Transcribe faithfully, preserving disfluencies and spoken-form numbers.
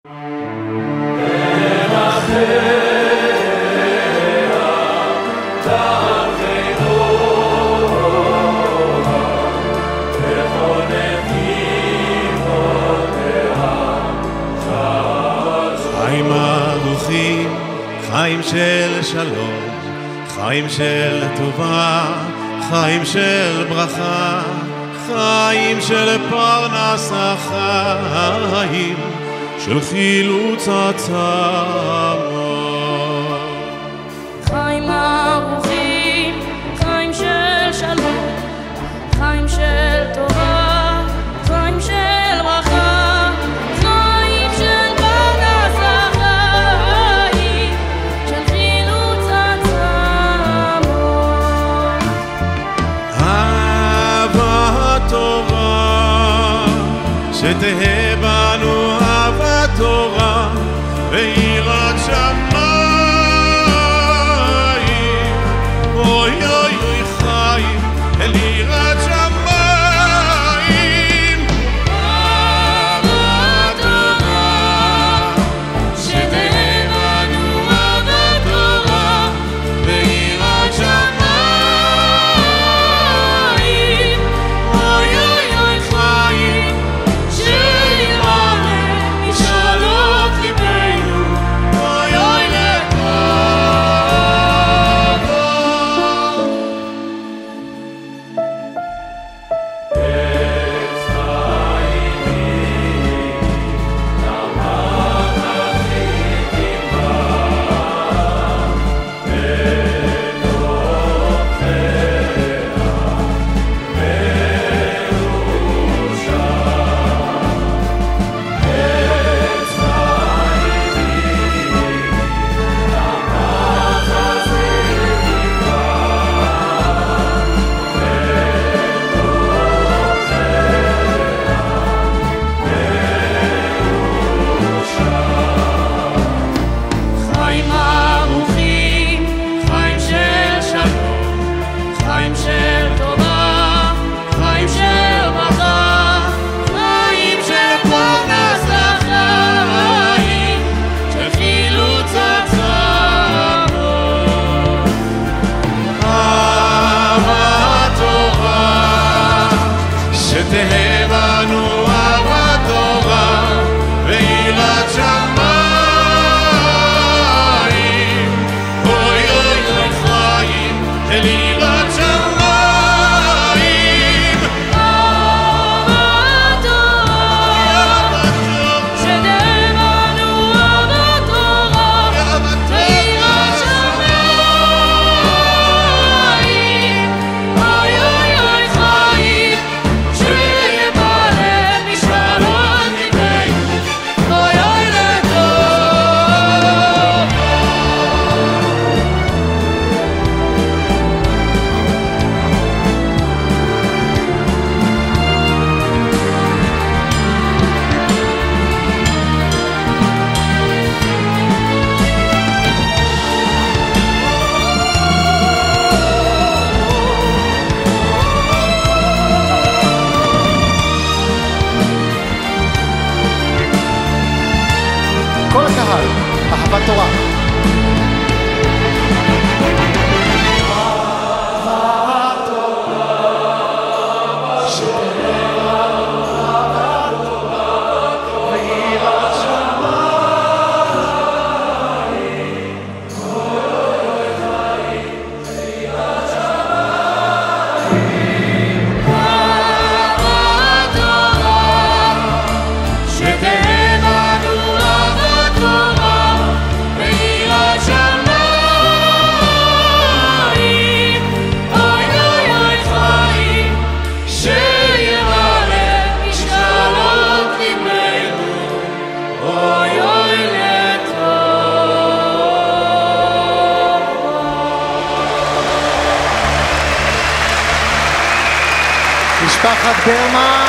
חיים ארוכים, חיים של שלום, חיים של טובה, חיים של ברכה, חיים של פרנסה, חיים של חילוץ עצמות. חיים ארוכים, חיים של שלום, חיים של טובה, חיים של ברכה, חיים של פרנסה, חיים של חילוץ עצמות. אהבת תורה, שתהא בנו אהבת תורה ויראת שמיים, אוי אוי אוי חיים אל יראת שמיים. אהבת תורה, שתהא בנו אהבת תורה ויראת שמיים, אוי אוי אוי חיים שימלא משאלות ליבנו, אוי אוי חיים ארוכים, חיים של שלום, חיים של טובה, חיים של ברכה, חיים של פרנסה, חיים של חילוץ עצמות. אהבת תורה, שתהא בנו אהבת תורה ויראת שמיים, אוי אוי אוי חיים אל יראת שמיים. אהבת תורה, שתהא בנו אהבת תורה ויראת שמיים, אוי אוי אוי חיים שימלא משאלות ליבנו, אוי אוי לטוב. כל הקהל, אהבת תורה. אהבת תורה, שתהא בנו אהבת תורה ויראת שמיים, אוי אוי אוי חיים שימלא משאלות ליבנו, אוי אוי לטוב. משפחת ברמן